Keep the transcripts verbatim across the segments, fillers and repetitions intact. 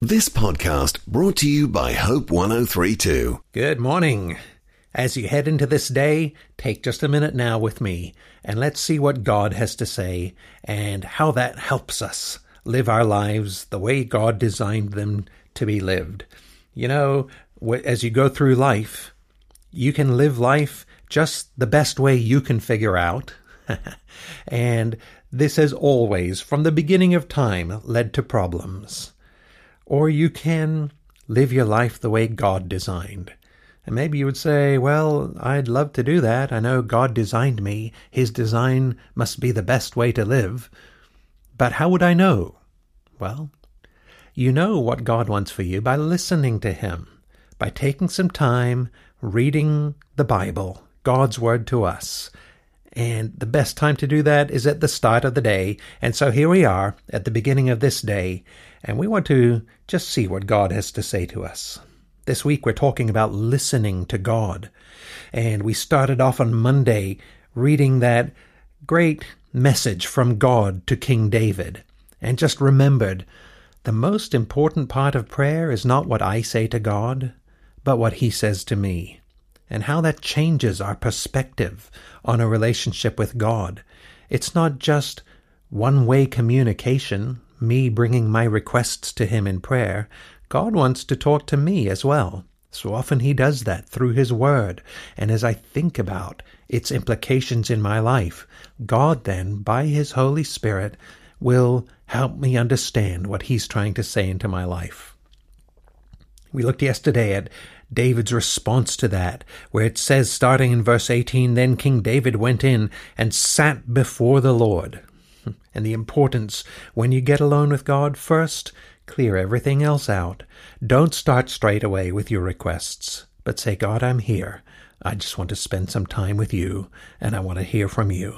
This podcast brought to you by Hope one oh three point two. Good morning. As you head into this day, take just a minute now with me, and let's see what God has to say and how that helps us live our lives the way God designed them to be lived. You know, as you go through life, you can live life just the best way you can figure out. And this has always, from the beginning of time, led to problems. Or you can live your life the way God designed. And maybe you would say, well, I'd love to do that. I know God designed me. His design must be the best way to live. But how would I know? Well, you know what God wants for you by listening to Him, by taking some time reading the Bible, God's Word to us. And the best time to do that is at the start of the day. And so here we are at the beginning of this day, and we want to just see what God has to say to us. This week we're talking about listening to God. And we started off on Monday reading that great message from God to King David, and just remembered the most important part of prayer is not what I say to God, but what He says to me, and how that changes our perspective on a relationship with God. It's not just one-way communication, me bringing my requests to Him in prayer. God wants to talk to me as well. So often He does that through His Word. And as I think about its implications in my life, God then, by His Holy Spirit, will help me understand what He's trying to say into my life. We looked yesterday at David's response to that, where it says, starting in verse eighteen, then King David went in and sat before the Lord. And the importance, when you get alone with God, first, clear everything else out. Don't start straight away with your requests, but say, God, I'm here. I just want to spend some time with you, and I want to hear from you.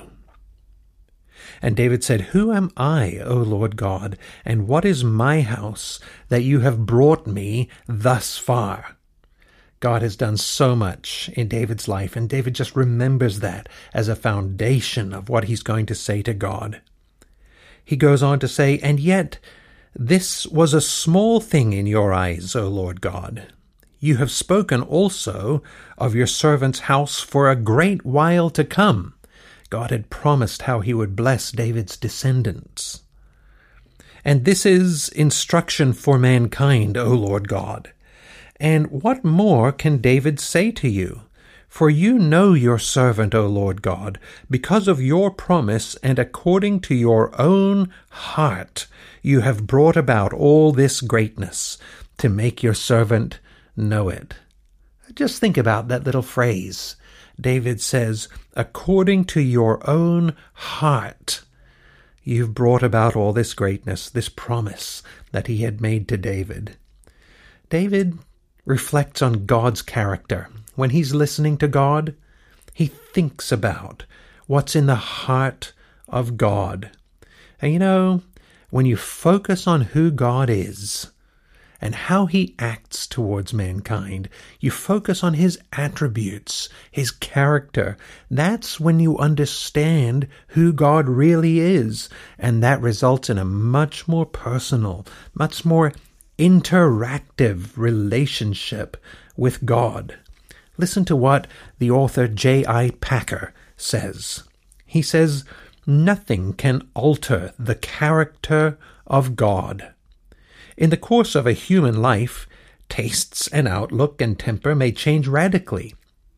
And David said, who am I, O Lord God, and what is my house that you have brought me thus far? God has done so much in David's life, and David just remembers that as a foundation of what he's going to say to God. He goes on to say, and yet this was a small thing in your eyes, O Lord God. You have spoken also of your servant's house for a great while to come. God had promised how He would bless David's descendants. And this is instruction for mankind, O Lord God. And what more can David say to you? For you know your servant, O Lord God, because of your promise and according to your own heart, you have brought about all this greatness to make your servant know it. Just think about that little phrase. David says, according to your own heart, you've brought about all this greatness, this promise that he had made to David. David reflects on God's character. When he's listening to God, he thinks about what's in the heart of God. And you know, when you focus on who God is and how He acts towards mankind, you focus on His attributes, His character, that's when you understand who God really is. And that results in a much more personal, much more interactive relationship with God. Listen to what the author J I Packer says. He says, nothing can alter the character of God. In the course of a human life, tastes and outlook and temper may change radically.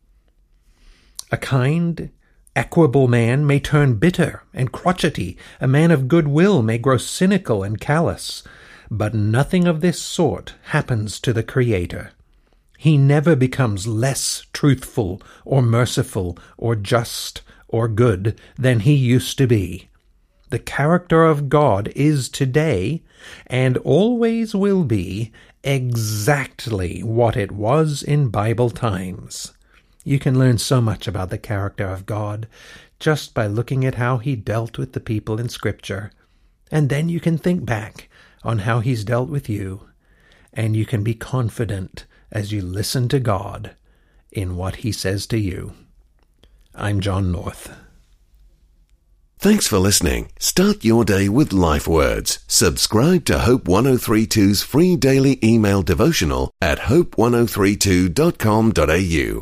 A kind, equable man may turn bitter and crotchety. A man of good will may grow cynical and callous. But nothing of this sort happens to the Creator. He never becomes less truthful or merciful or just or good than He used to be. The character of God is today, and always will be, exactly what it was in Bible times. You can learn so much about the character of God just by looking at how He dealt with the people in Scripture. And then you can think back on how He's dealt with you, and you can be confident as you listen to God in what He says to you. I'm John North. Thanks for listening. Start your day with life words. Subscribe to Hope ten thirty-two's free daily email devotional at hope ten thirty-two dot com dot a u.